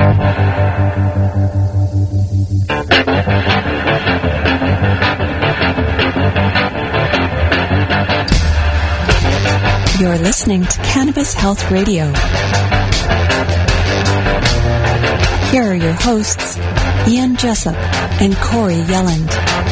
You're listening to Cannabis Health Radio. Here are your hosts, Ian Jessup and Corey Yelland.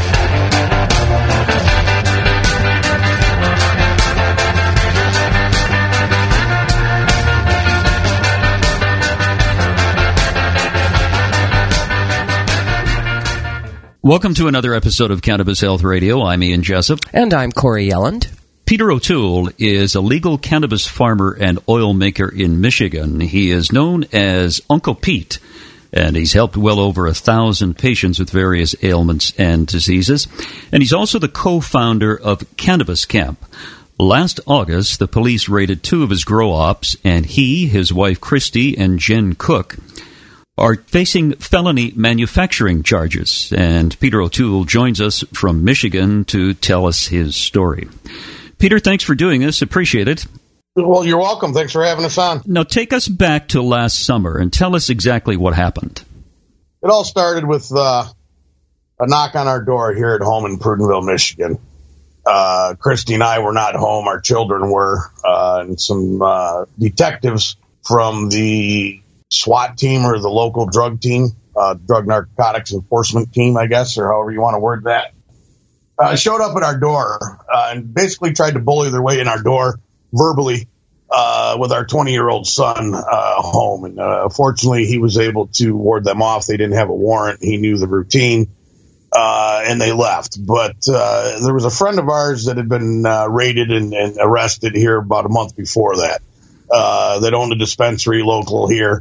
Welcome to another episode of Cannabis Health Radio. I'm Ian Jessup. And I'm Corey Yelland. Peter O'Toole is a legal cannabis farmer and oil maker in Michigan. He is known as Uncle Pete, and he's helped well over 1,000 patients with various ailments and diseases. And he's also the co-founder of Cannabis Camp. Last August, the police raided 2 of his grow ops, and he, his wife Christy, and Jen Cook are facing felony manufacturing charges. And Peter O'Toole joins us from Michigan to tell us his story. Peter, thanks for doing this. Appreciate it. Well, you're welcome. Thanks for having us on. Now, take us back to last summer and tell us exactly what happened. It all started with a knock on our door here at home in Prudenville, Michigan. Christy and I were not home. Our children were, and some detectives from the SWAT team, or the local drug team, drug narcotics enforcement team, I guess, or however you want to word that, showed up at our door and basically tried to bully their way in our door verbally with our 20-year-old son home. And fortunately, he was able to ward them off. They didn't have a warrant. He knew the routine, and they left. But there was a friend of ours that had been raided and arrested here about a month before that, that owned a dispensary local here.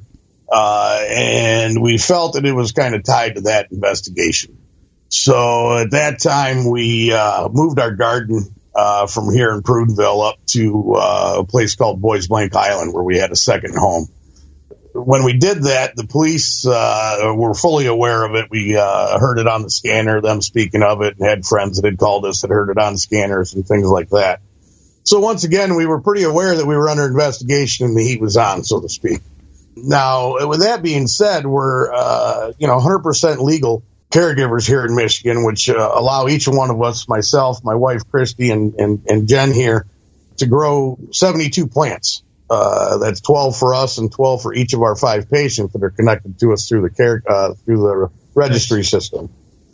And we felt that it was kind of tied to that investigation. So at that time, we moved our garden from here in Prudenville up to a place called Boys Blank Island, where we had a second home. When we did that, the police were fully aware of it. We heard it on the scanner, them speaking of it, and had friends that had called us that heard it on the scanners and things like that. So once again, we were pretty aware that we were under investigation and the heat was on, so to speak. Now, with that being said, we're 100% legal caregivers here in Michigan, which allow each one of us, myself, my wife Christy, and Jen here, to grow 72 plants. That's 12 for us and 12 for each of our 5 patients that are connected to us through the registry system.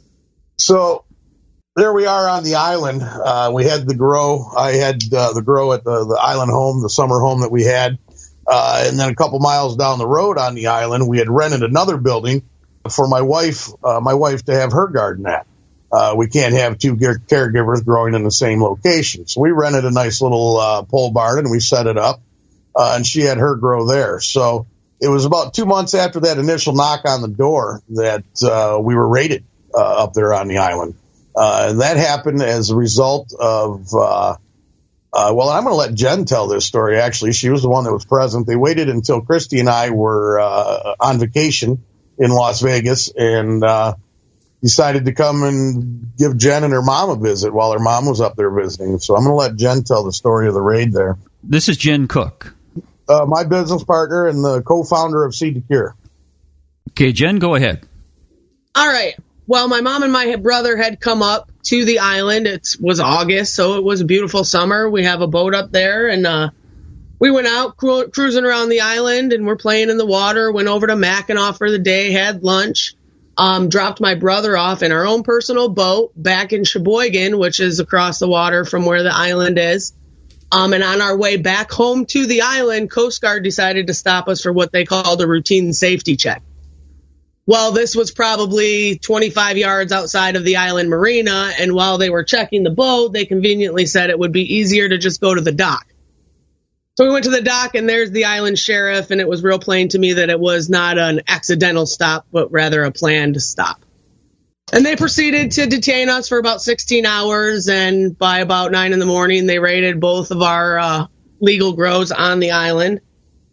So there we are on the island. We had the grow. I had the grow at the island home, the summer home that we had. And then a couple miles down the road on the island, we had rented another building for my wife to have her garden at. We can't have 2 caregivers growing in the same location. So we rented a nice little pole barn and we set it up, and she had her grow there. So it was about 2 months after that initial knock on the door that we were raided up there on the island. And that happened as a result of, I'm going to let Jen tell this story, actually. She was the one that was present. They waited until Christy and I were on vacation in Las Vegas and decided to come and give Jen and her mom a visit while her mom was up there visiting. So I'm going to let Jen tell the story of the raid there. This is Jen Cook. My business partner and the co-founder of Seed to Cure. Okay, Jen, go ahead. All right. Well, my mom and my brother had come up to the island. It was August, so it was a beautiful summer. We have a boat up there, and we went out cruising around the island, and we're playing in the water, went over to Mackinac for the day, had lunch, dropped my brother off in our own personal boat back in Sheboygan, which is across the water from where the island is. And on our way back home to the island, Coast Guard decided to stop us for what they called a routine safety check. Well, this was probably 25 yards outside of the island marina, and while they were checking the boat, they conveniently said it would be easier to just go to the dock. So we went to the dock, and there's the island sheriff, and it was real plain to me that it was not an accidental stop, but rather a planned stop. And they proceeded to detain us for about 16 hours, and by about 9 in the morning, they raided both of our legal grows on the island.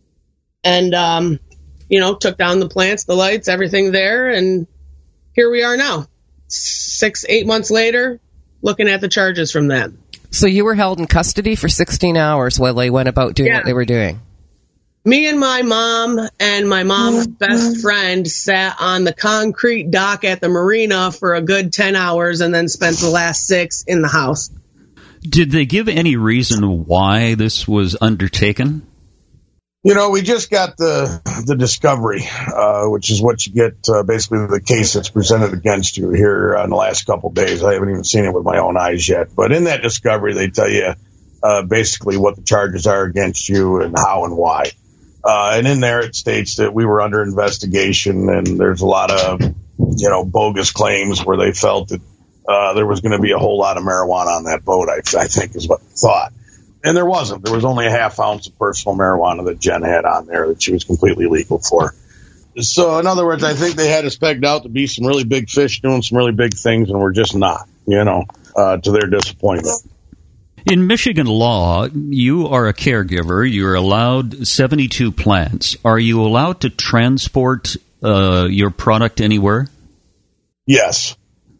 And took down the plants, the lights, everything there, and here we are now, 6-8 months later, looking at the charges from them. So you were held in custody for 16 hours while they went about doing what they were doing? Me and my mom and my mom's best friend sat on the concrete dock at the marina for a good 10 hours and then spent the last 6 in the house. Did they give any reason why this was undertaken? We just got the discovery, which is what you get, basically the case that's presented against you here in the last couple of days. I haven't even seen it with my own eyes yet. But in that discovery, they tell you basically what the charges are against you and how and why. And in there, it states that we were under investigation, and there's a lot of, bogus claims where they felt that there was going to be a whole lot of marijuana on that boat, I think is what they thought. And there wasn't. There was only a half ounce of personal marijuana that Jen had on there that she was completely legal for. So, in other words, I think they had us pegged out to be some really big fish doing some really big things, and we're just not, to their disappointment. In Michigan law, you are a caregiver. You're allowed 72 plants. Are you allowed to transport your product anywhere? Yes.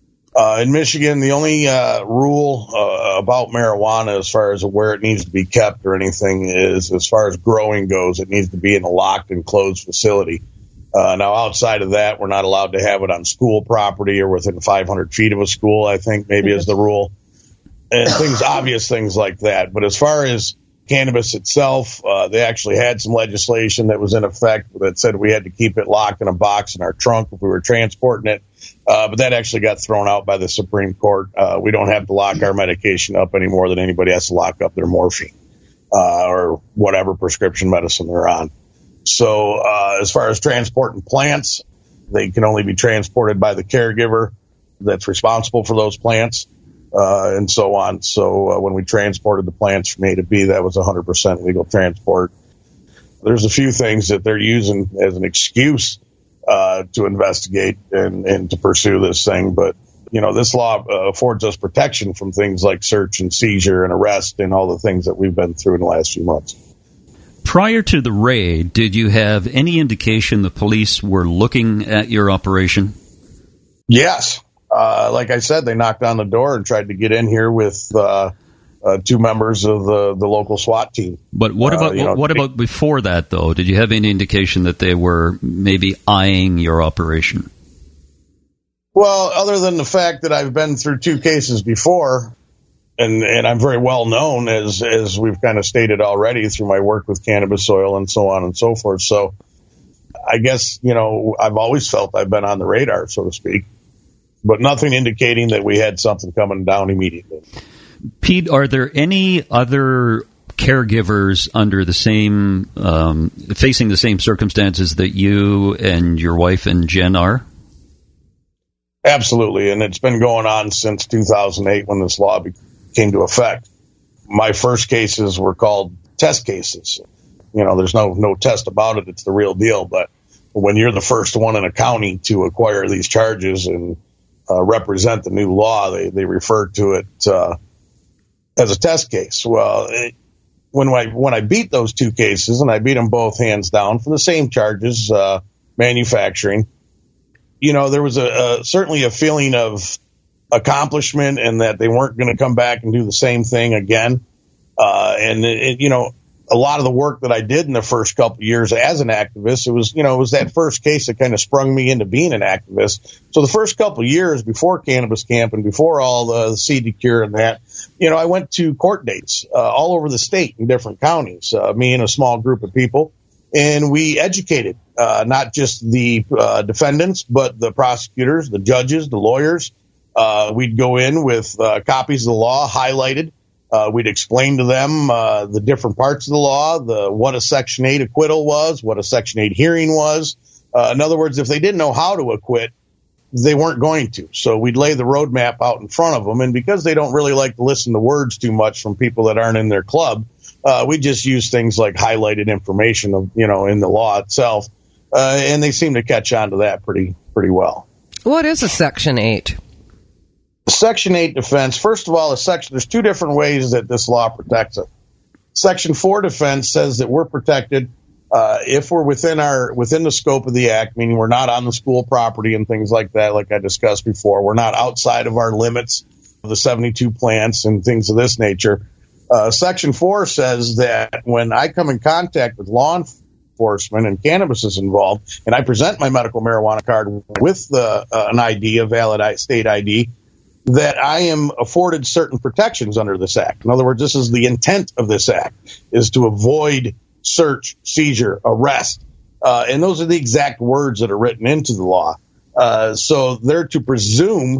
In Michigan, the only rule about marijuana as far as where it needs to be kept or anything is, as far as growing goes, it needs to be in a locked and closed facility. Now, outside of that, we're not allowed to have it on school property or within 500 feet of a school, I think maybe is the rule. And obvious things like that. But as far as cannabis itself, they actually had some legislation that was in effect that said we had to keep it locked in a box in our trunk if we were transporting it. But that actually got thrown out by the Supreme Court. We don't have to lock our medication up any more than anybody has to lock up their morphine or whatever prescription medicine they're on. So as far as transporting plants, they can only be transported by the caregiver that's responsible for those plants. And so on. So when we transported the plants from A to B, that was 100% legal transport. There's a few things that they're using as an excuse to investigate and to pursue this thing. But, this law affords us protection from things like search and seizure and arrest and all the things that we've been through in the last few months. Prior to the raid, did you have any indication the police were looking at your operation? Yes. Like I said, they knocked on the door and tried to get in here with 2 members of the local SWAT team. But what about before that, though? Did you have any indication that they were maybe eyeing your operation? Well, other than the fact that I've been through 2 cases before, and I'm very well known, as we've kind of stated already, through my work with cannabis oil and so on and so forth. So I guess, I've always felt I've been on the radar, so to speak. But nothing indicating that we had something coming down immediately. Pete, are there any other caregivers under the same, facing the same circumstances that you and your wife and Jen are? Absolutely, and it's been going on since 2008 when this law came to effect. My first cases were called test cases. There's no test about it. It's the real deal. But when you're the first one in a county to acquire these charges and represent the new law, they refer to it as a test case. Well, when I beat those 2 cases, and I beat them both hands down for the same charges, manufacturing, there was certainly a feeling of accomplishment and that they weren't going to come back and do the same thing again. A lot of the work that I did in the first couple of years as an activist, it was that first case that kind of sprung me into being an activist. So the first couple of years before Cannabis Camp and before all the CDCure and that, I went to court dates all over the state in different counties, me and a small group of people. And we educated not just the defendants, but the prosecutors, the judges, the lawyers. We'd go in with copies of the law highlighted. We'd explain to them the different parts of the law, what a Section 8 acquittal was, what a Section 8 hearing was. In other words, if they didn't know how to acquit, they weren't going to. So we'd lay the roadmap out in front of them. And because they don't really like to listen to words too much from people that aren't in their club, we just use things like highlighted information, in the law itself. And they seem to catch on to that pretty well. What is a Section 8? Section 8 defense, first of all, there's 2 different ways that this law protects it. Section 4 defense says that we're protected if we're within the scope of the act, meaning we're not on the school property and things like that, like I discussed before. We're not outside of our limits of the 72 plants and things of this nature. Section 4 says that when I come in contact with law enforcement and cannabis is involved, and I present my medical marijuana card with an ID, a valid state ID, that I am afforded certain protections under this act. In other words, this is the intent of this act, is to avoid search, seizure, arrest. And those are the exact words that are written into the law. So they're to presume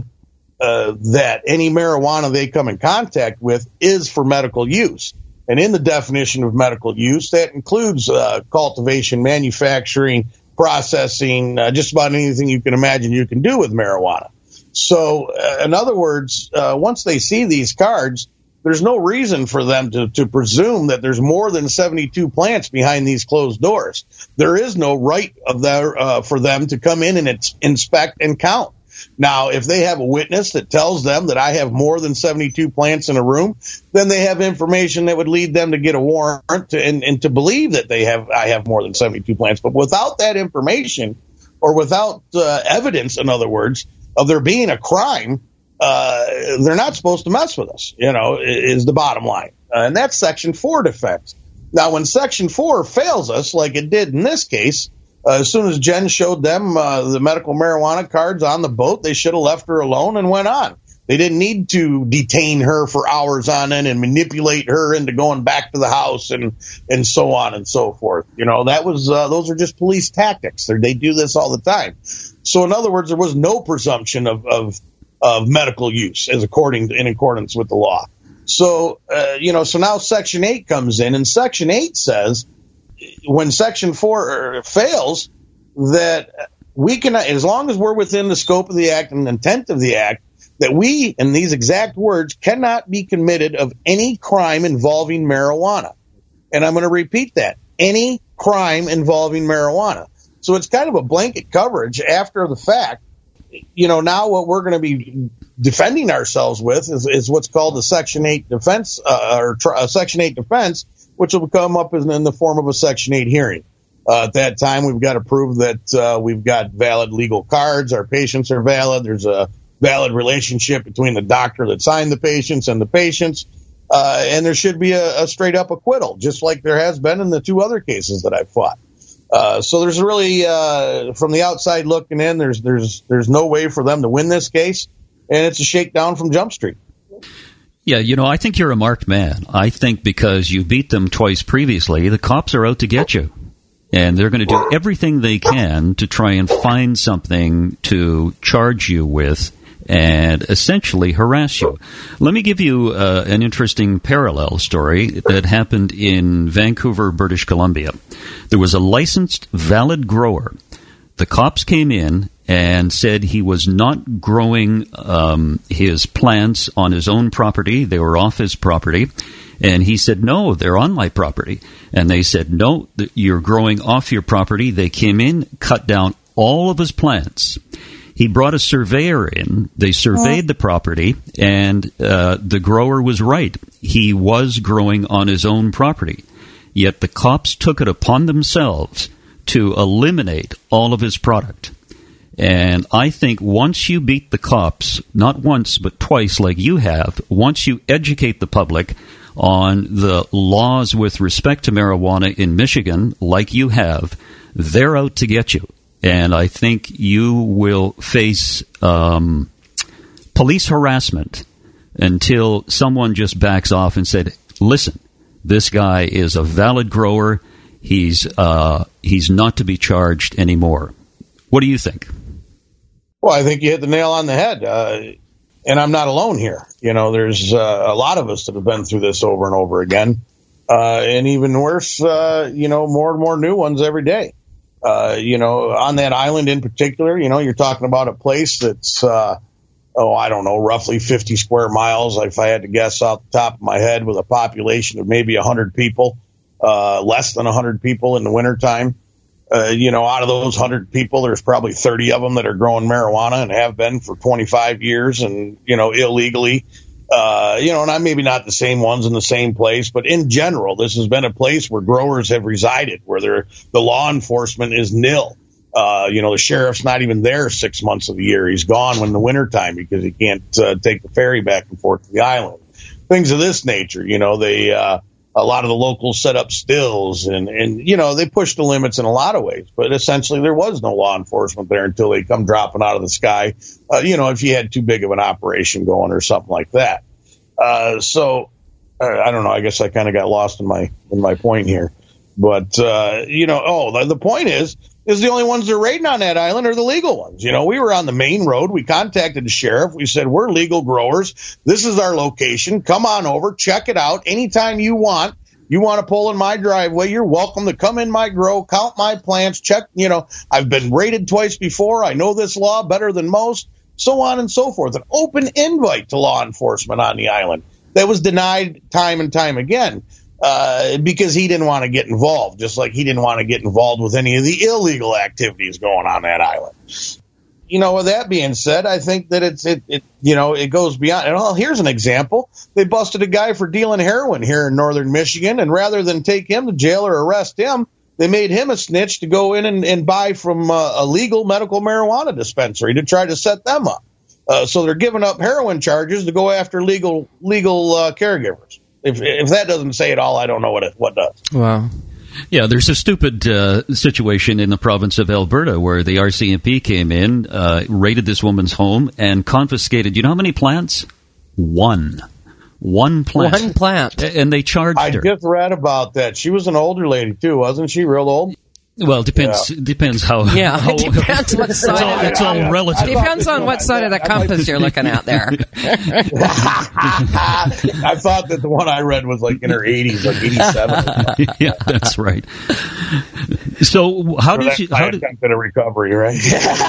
that any marijuana they come in contact with is for medical use. And in the definition of medical use, that includes cultivation, manufacturing, processing, just about anything you can imagine you can do with marijuana. So, in other words, once they see these cards, there's no reason for them to presume that there's more than 72 plants behind these closed doors. There is no right for them to come in and inspect and count. Now, if they have a witness that tells them that I have more than 72 plants in a room, then they have information that would lead them to get a warrant and to believe that I have more than 72 plants. But without that information, or without evidence, in other words, of there being a crime, they're not supposed to mess with us, is the bottom line. And that's Section 4 defense. Now, when Section 4 fails us, like it did in this case, as soon as Jen showed them the medical marijuana cards on the boat, they should have left her alone and went on. They didn't need to detain her for hours on end and manipulate her into going back to the house and so on and so forth. Those are just police tactics. They do this all the time. So, in other words, there was no presumption of medical use in accordance with the law. So, so now Section 8 comes in, and Section 8 says when Section 4 fails, that we can, as long as we're within the scope of the act and the intent of the act, that we, in these exact words, cannot be committed of any crime involving marijuana. And I'm going to repeat that. Any crime involving marijuana. So it's kind of a blanket coverage after the fact. Now what we're going to be defending ourselves with is what's called a Section 8 defense, a Section 8 defense, which will come up in the form of a Section 8 hearing. At that time, we've got to prove that we've got valid legal cards, our patients are valid, there's a valid relationship between the doctor that signed the patients and the patients, and there should be a straight-up acquittal, just like there has been in the two other cases that I've fought. So there's really, from the outside looking in, there's no way for them to win this case, and it's a shakedown from Jump Street. Yeah, I think you're a marked man. I think because you beat them twice previously, the cops are out to get you. And they're going to do everything they can to try and find something to charge you with and essentially harass you. Let me give you an interesting parallel story that happened in Vancouver, British Columbia. There was a licensed, valid grower. The cops came in and said he was not growing his plants on his own property. They were off his property. And he said, no, they're on my property. And they said, no, you're growing off your property. They came in, cut down all of his plants. He brought a surveyor in. They surveyed the property, and the grower was right. He was growing on his own property. Yet the cops took it upon themselves to eliminate all of his product. And I think once you beat the cops, not once but twice like you have, once you educate the public on the laws with respect to marijuana in Michigan, like you have, they're out to get you. And I think you will face police harassment until someone just backs off and said, listen, this guy is a valid grower. He's not to be charged anymore. What do you think? Well, I think you hit the nail on the head. And I'm not alone here. There's a lot of us that have been through this over and over again. And even worse, more and more new ones every day. On that island in particular, you're talking about a place that's, roughly 50 square miles, if I had to guess off the top of my head, with a population of maybe 100 people, less than 100 people in the wintertime. Out of those 100 people, there's probably 30 of them that are growing marijuana and have been for 25 years and, illegally. And I'm maybe not the same ones in the same place, but in general, this has been a place where growers have resided, where the law enforcement is nil. The sheriff's not even there 6 months of the year. He's gone in the wintertime because he can't take the ferry back and forth to the island. Things of this nature, a lot of the locals set up stills and they pushed the limits in a lot of ways. But essentially, there was no law enforcement there until they come dropping out of the sky, if you had too big of an operation going or something like that. So I don't know. I guess I kind of got lost in my point here. But, the point is the only ones that are raiding on that island are the legal ones. We were on the main road. We contacted the sheriff. We said, we're legal growers. This is our location. Come on over. Check it out. Anytime you want. You want to pull in my driveway, you're welcome to come in my grow, count my plants, check, I've been raided twice before. I know this law better than most, so on and so forth. An open invite to law enforcement on the island that was denied time and time again. Because he didn't want to get involved, just like he didn't want to get involved with any of the illegal activities going on that island. With that being said, I think that it goes beyond. And here's an example. They busted a guy for dealing heroin here in northern Michigan, and rather than take him to jail or arrest him, they made him a snitch to go in and buy from a legal medical marijuana dispensary to try to set them up. So they're giving up heroin charges to go after legal caregivers. If that doesn't say it all, I don't know what does. Wow. Yeah, there's a stupid situation in the province of Alberta where the RCMP came in, raided this woman's home, and confiscated, you know how many plants? One plant. One plant. And they charged her. I just read about that. She was an older lady, too, wasn't she? Real old? Well, depends how. Yeah, it depends what side. It's all relative. Depends on what side of the compass you're looking at there. I thought that the one I read was like in her 80s, like 87. Yeah, that's right. So how did you? How did a recovery, right?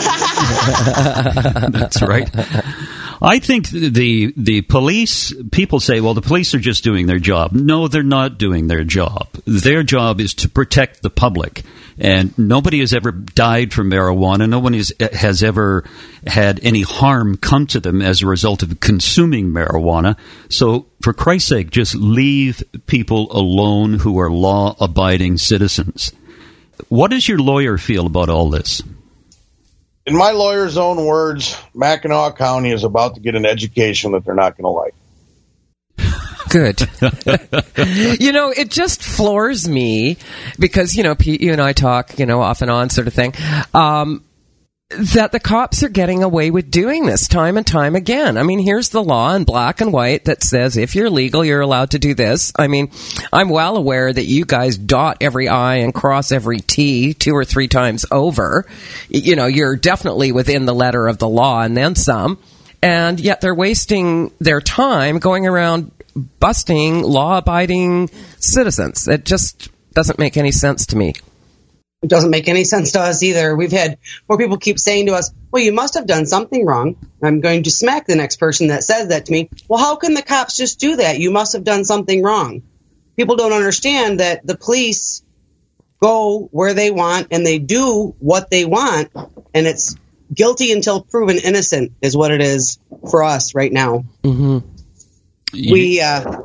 That's right. I think the police, people say, well, the police are just doing their job. No, they're not doing their job. Their job is to protect the public. And nobody has ever died from marijuana. No one has ever had any harm come to them as a result of consuming marijuana. So, for Christ's sake, just leave people alone who are law-abiding citizens. What does your lawyer feel about all this? In my lawyer's own words, Mackinac County is about to get an education that they're not going to like. Good. It just floors me because, Pete, you and I talk, off and on sort of thing, that the cops are getting away with doing this time and time again. I mean, here's the law in black and white that says if you're legal, you're allowed to do this. I mean, I'm well aware that you guys dot every I and cross every T 2 or 3 times over. You're definitely within the letter of the law and then some. And yet they're wasting their time going around busting law-abiding citizens. It just doesn't make any sense to me. It doesn't make any sense to us either. We've had more people keep saying to us, well, you must have done something wrong. I'm going to smack the next person that says that to me. Well, how can the cops just do that? You must have done something wrong. People don't understand that the police go where they want and they do what they want, and it's guilty until proven innocent is what it is for us right now. Mm-hmm. You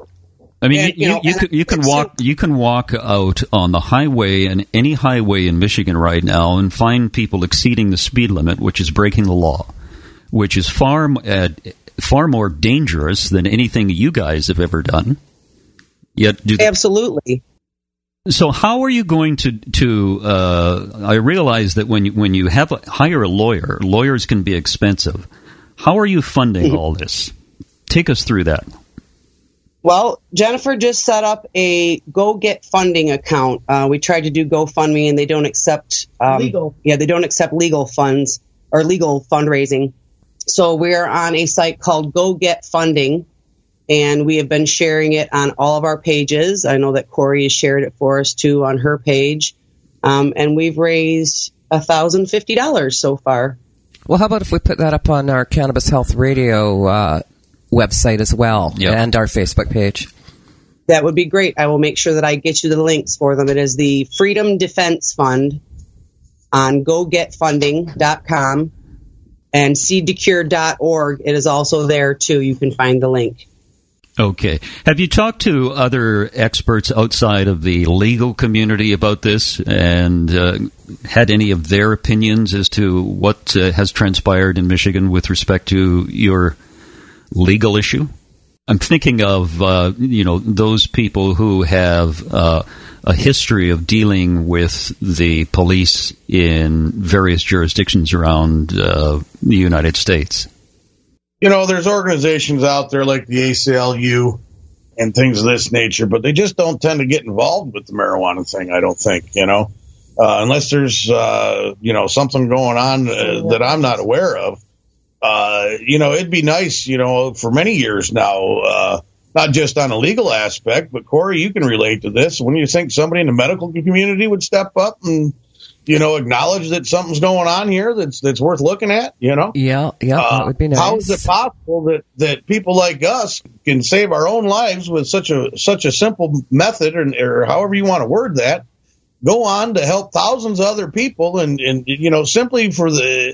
can walk out on the highway and any highway in Michigan right now and find people exceeding the speed limit, which is breaking the law, which is far more dangerous than anything you guys have ever done. Absolutely. So how are you going to I realize that when you hire a lawyer, lawyers can be expensive. How are you funding all this? Take us through that. Well, Jennifer just set up a Go Get Funding account. We tried to do GoFundMe, and they don't accept legal. Yeah, they don't accept legal funds or legal fundraising. So we're on a site called Go Get Funding, and we have been sharing it on all of our pages. I know that Corey has shared it for us too on her page, and we've raised $1,050 so far. Well, how about if we put that up on our Cannabis Health Radio website as well, and our Facebook page? That would be great. I will make sure that I get you the links for them. It is the Freedom Defense Fund on gogetfunding.com and seedtocure.org. It is also there, too. You can find the link. Okay. Have you talked to other experts outside of the legal community about this and had any of their opinions as to what has transpired in Michigan with respect to your legal issue? I'm thinking of, those people who have a history of dealing with the police in various jurisdictions around the United States. There's organizations out there like the ACLU and things of this nature, but they just don't tend to get involved with the marijuana thing, I don't think, unless there's, something going on that I'm not aware of. It'd be nice, for many years now, not just on a legal aspect, but Corey, you can relate to this. When you think somebody in the medical community would step up and, acknowledge that something's going on here that's worth looking at, Yeah, that would be nice. How is it possible that people like us can save our own lives with such a simple method, or however you want to word that, go on to help thousands of other people and simply for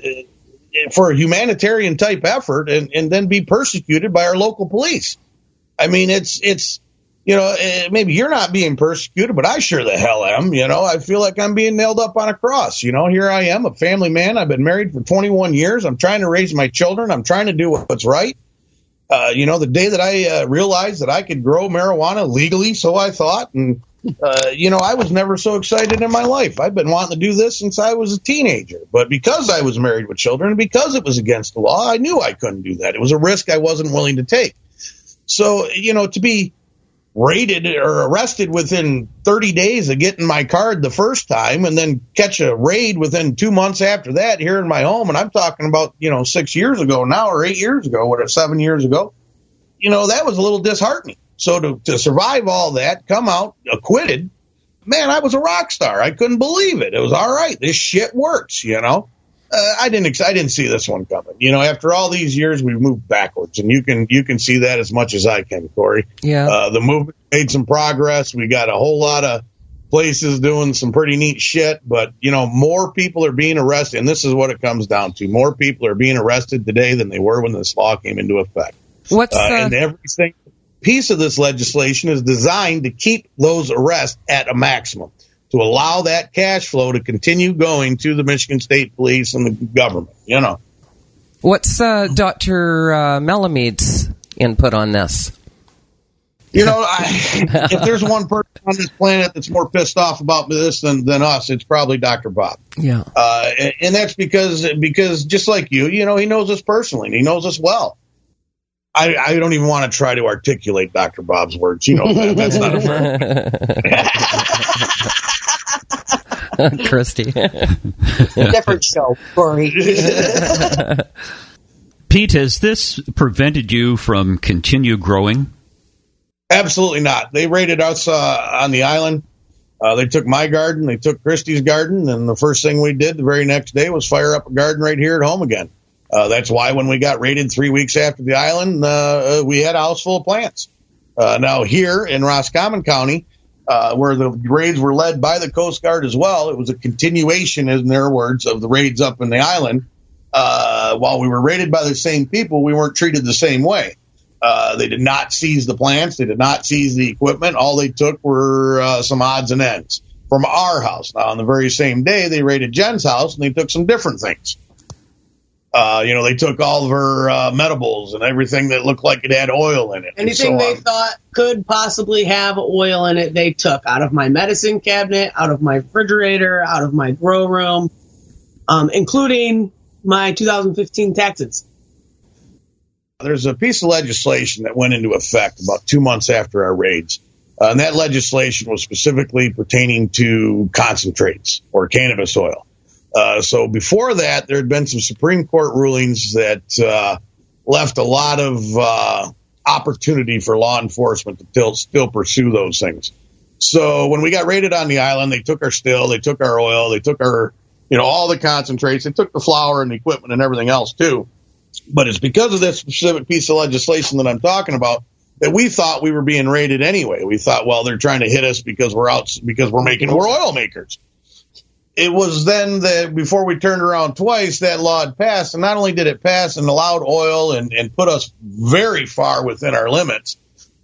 a humanitarian type effort and then be persecuted by our local police? I mean, it's maybe you're not being persecuted, but I sure the hell am. I feel like I'm being nailed up on a cross. Here I am, a family man. I've been married for 21 years. I'm trying to raise my children. I'm trying to do what's right. The day that I realized that I could grow marijuana legally, so I thought, and I was never so excited in my life. I've been wanting to do this since I was a teenager. But because I was married with children and because it was against the law, I knew I couldn't do that. It was a risk I wasn't willing to take. So, to be raided or arrested within 30 days of getting my card the first time and then catch a raid within 2 months after that here in my home, and I'm talking about, 6 years ago now or 8 years ago, 7 years ago, that was a little disheartening. So to survive all that, come out acquitted, man, I was a rock star. I couldn't believe it. It was all right. This shit works, I didn't see this one coming. After all these years, we've moved backwards, and you can see that as much as I can, Corey. Yeah. The movement made some progress. We got a whole lot of places doing some pretty neat shit, but more people are being arrested, and this is what it comes down to. More people are being arrested today than they were when this law came into effect. And everything piece of this legislation is designed to keep those arrests at a maximum, to allow that cash flow to continue going to the Michigan State Police and the government, What's Dr. Melamede's input on this? If there's one person on this planet that's more pissed off about this than us, it's probably Dr. Bob. Yeah. And that's because just like you, he knows us personally and he knows us well. I don't even want to try to articulate Dr. Bob's words. That's not a word. Christy. Different show, Corey. Pete, has this prevented you from continue growing? Absolutely not. They raided us on the island. They took my garden. They took Christy's garden. And the first thing we did the very next day was fire up a garden right here at home again. That's why when we got raided 3 weeks after the island, we had a house full of plants. Now here in Roscommon County, where the raids were led by the Coast Guard as well, it was a continuation, in their words, of the raids up in the island. While we were raided by the same people, we weren't treated the same way. They did not seize the plants. They did not seize the equipment. All they took were some odds and ends from our house. Now, on the very same day, they raided Jen's house, and they took some different things. They took all of her medibles and everything that looked like it had oil in it. Anything they thought could possibly have oil in it, they took out of my medicine cabinet, out of my refrigerator, out of my grow room, including my 2015 taxes. There's a piece of legislation that went into effect about 2 months after our raids. And that legislation was specifically pertaining to concentrates or cannabis oil. So before that, there had been some Supreme Court rulings that left a lot of opportunity for law enforcement to still pursue those things. So when we got raided on the island, they took our still, they took our oil, they took our, all the concentrates, they took the flour and the equipment and everything else too. But it's because of this specific piece of legislation that I'm talking about that we thought we were being raided anyway. We thought, well, they're trying to hit us because we're oil makers. It was then that before we turned around twice, that law had passed. And not only did it pass and allowed oil and put us very far within our limits,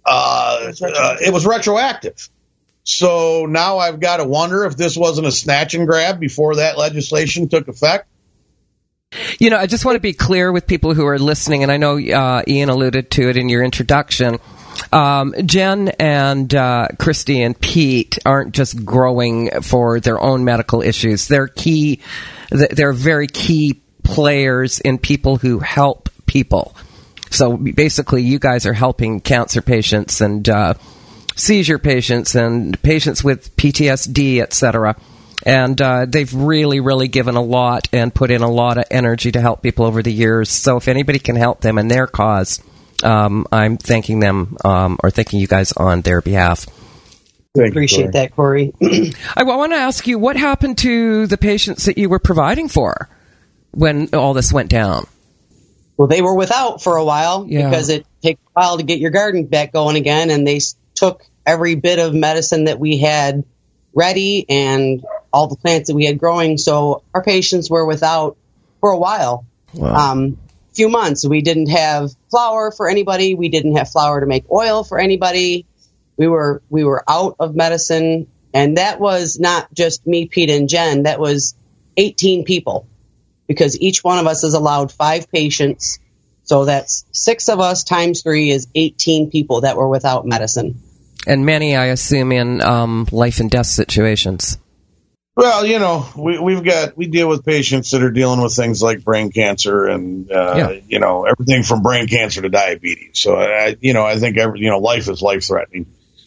it was retroactive. So now I've got to wonder if this wasn't a snatch and grab before that legislation took effect. You know, I just want to be clear with people who are listening, and I know Ian alluded to it in your introduction. Jen and Christy and Pete aren't just growing for their own medical issues. They're very key players in people who help people. So basically, you guys are helping cancer patients and seizure patients and patients with PTSD, etc. And they've really, really given a lot and put in a lot of energy to help people over the years. So if anybody can help them in their cause, I'm thanking them or thanking you guys on their behalf. Appreciate that, Corey. I want to ask you, what happened to the patients that you were providing for when all this went down? Well, they were without for a while because it takes a while to get your garden back going again, and they took every bit of medicine that we had ready and all the plants that we had growing. So our patients were without for a while. Wow. Few months. We didn't have flour for anybody. We didn't have flour to make oil for anybody. We were out of medicine, and that was not just me, Pete, and Jen. That was 18 people, because each one of us is allowed 5 patients. So that's 6 of us times 3 is 18 people that were without medicine. And many, I assume, in life and death situations. Well, you know, we deal with patients that are dealing with things like brain cancer and you know, everything from brain cancer to diabetes. So I think life is life threatening.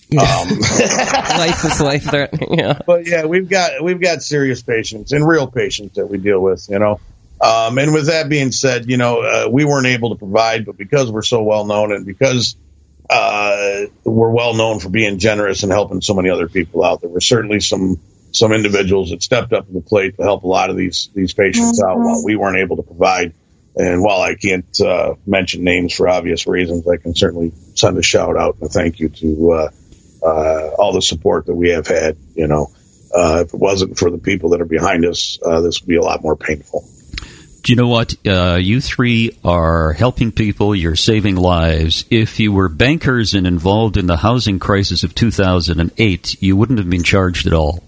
Life is life threatening. Yeah. But yeah, we've got serious patients and real patients that we deal with. You know, and with that being said, you know, we weren't able to provide, but because we're so well known and because we're well known for being generous and helping so many other people out, there were certainly some individuals that stepped up to the plate to help a lot of these patients out while we weren't able to provide. And while I can't mention names for obvious reasons, I can certainly send a shout out and a thank you to all the support that we have had. You know, if it wasn't for the people that are behind us, this would be a lot more painful. Do you know what? You 3 are helping people. You're saving lives. If you were bankers and involved in the housing crisis of 2008, you wouldn't have been charged at all.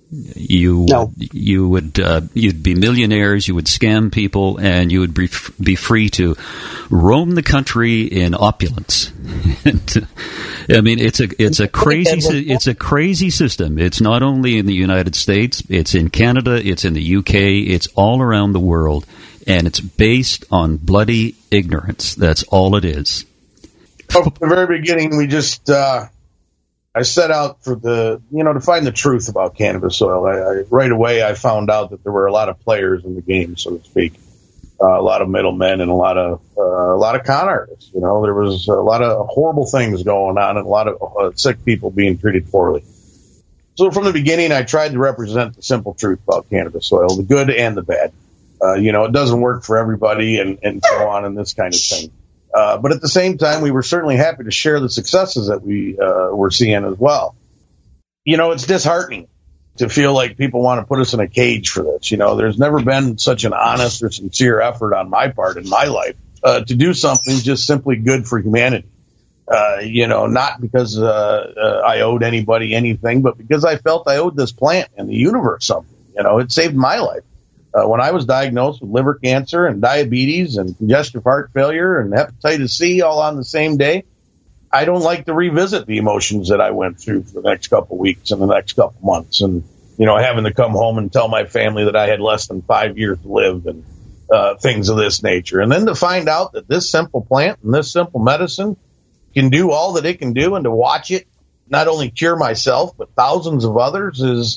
You would you'd be millionaires. You would scam people, and you would be free to roam the country in opulence. I mean, it's a crazy system. It's not only in the United States. It's in Canada. It's in the UK. It's all around the world, and it's based on bloody ignorance. That's all it is. From the very beginning, we just. I set out to find the truth about cannabis oil. Right away, I found out that there were a lot of players in the game, so to speak, a lot of middlemen and a lot of con artists. You know, there was a lot of horrible things going on and a lot of sick people being treated poorly. So from the beginning, I tried to represent the simple truth about cannabis oil, the good and the bad. It doesn't work for everybody and so on and this kind of thing. But at the same time, we were certainly happy to share the successes that we were seeing as well. You know, it's disheartening to feel like people want to put us in a cage for this. You know, there's never been such an honest or sincere effort on my part in my life to do something just simply good for humanity. Not because I owed anybody anything, but because I felt I owed this plant and the universe something. You know, it saved my life. When I was diagnosed with liver cancer and diabetes and congestive heart failure and hepatitis C all on the same day, I don't like to revisit the emotions that I went through for the next couple of weeks and the next couple of months. And, having to come home and tell my family that I had less than 5 years to live and things of this nature. And then to find out that this simple plant and this simple medicine can do all that it can do, and to watch it not only cure myself, but thousands of others is,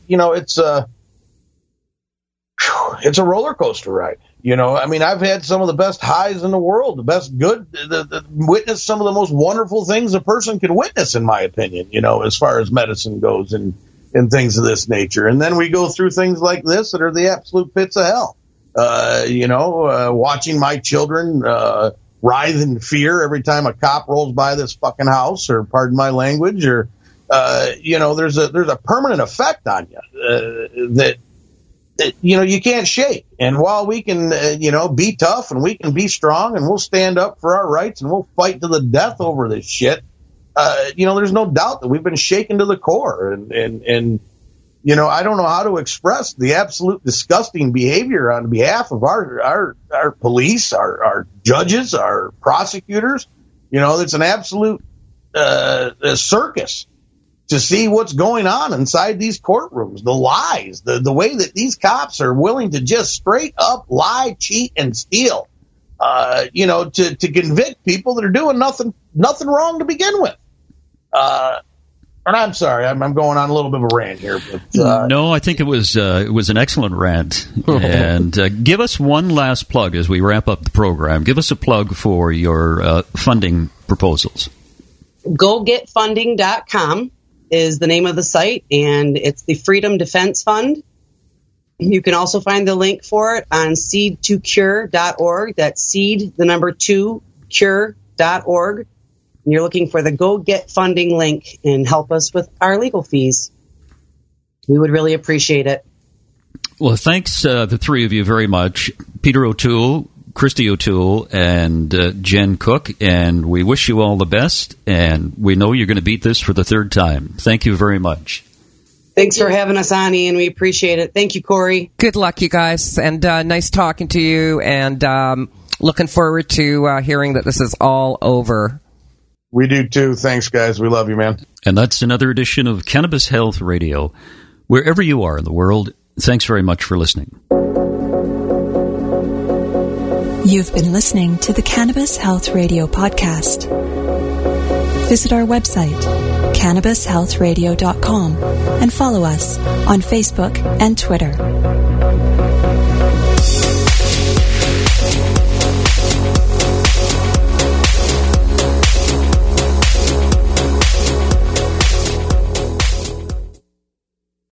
it's a roller coaster ride. I've had some of the best highs in the world, the best good, witness some of the most wonderful things a person can witness, in my opinion, as far as medicine goes and things of this nature. And then we go through things like this that are the absolute pits of hell. Watching my children writhe in fear every time a cop rolls by this fucking house, or pardon my language, or, there's a permanent effect on you that you can't shake. And while we can, be tough and we can be strong and we'll stand up for our rights and we'll fight to the death over this shit, there's no doubt that we've been shaken to the core. And I don't know how to express the absolute disgusting behavior on behalf of our police, our judges, our prosecutors. It's an absolute circus to see what's going on inside these courtrooms, the lies, the way that these cops are willing to just straight up lie, cheat, and steal, to convict people that are doing nothing wrong to begin with. And I'm sorry, I'm going on a little bit of a rant here. But, no, I think it was an excellent rant. And give us one last plug as we wrap up the program. Give us a plug for your funding proposals. GoGetFunding.com is the name of the site, and it's the Freedom Defense Fund. You can also find the link for it on seed2cure.org. That's seed, the number 2, cure.org. And you're looking for the Go Get Funding link and help us with our legal fees. We would really appreciate it. Well, thanks, the three of you, very much. Peter O'Toole, Christy O'Toole, and Jen Cook, and we wish you all the best, and we know you're going to beat this for the third time. Thank you very much. Thanks for having us on, Ian. We appreciate it. Thank you, Corey. Good luck, you guys, and nice talking to you, and looking forward to hearing that this is all over. We do, too. Thanks, guys. We love you, man. And that's another edition of Cannabis Health Radio. Wherever you are in the world, thanks very much for listening. You've been listening to the Cannabis Health Radio podcast. Visit our website, cannabishealthradio.com, and follow us on Facebook and Twitter.